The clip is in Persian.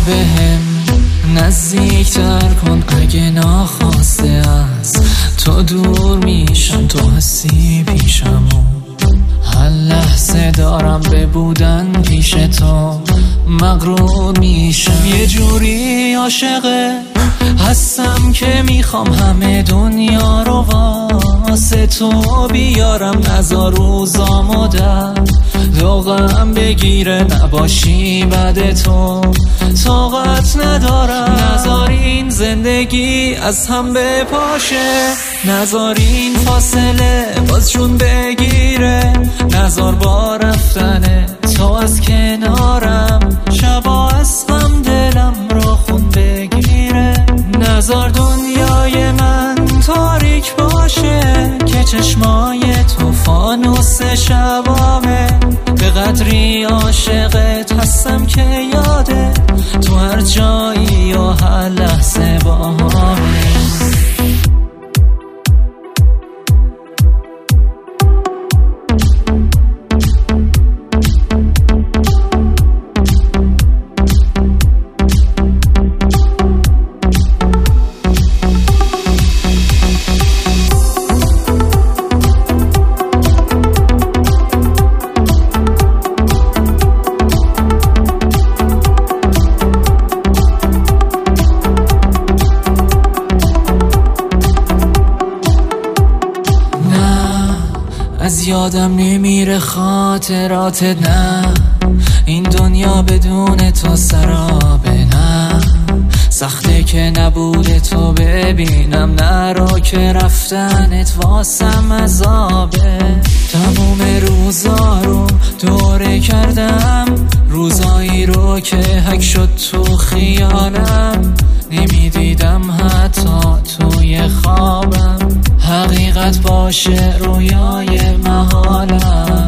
بهم نزدیکتر کن، اگه ناخواسته از تو دور میشم، تو هستی پیشمو. هر لحظه دارم به بودن پیش تو مغرور میشم. یه جوری عاشقه هستم که میخوام همه دنیا رو واسه تو بیارم. نزار روزامو در دوغم بگیره، نباشی بعد تو طاقت ندارم. نزار این زندگی از هم بپاشه، نزار این فاصله باز جون بگیره. نزار با رفتن تو از کنارم شبا از غم دلم رو خون بگیره. نزار دنیای من تاریک باشه، که چشمای تو فانوس شبامه. به قدری عاشقت هستم که یاده تو هر جایی و هر لحظه با همه. از یادم نمیره خاطراتت، نه این دنیا بدون تو سرابه. نه سخته که نبوده تو ببینم، نرو که رفتنت واسم عذابه. تموم روزا رو دوره کردم، روزایی رو که حک شد تو خیالم. نمیدیدم حتی توی خوابم، حقیقت باشه رویای محالم.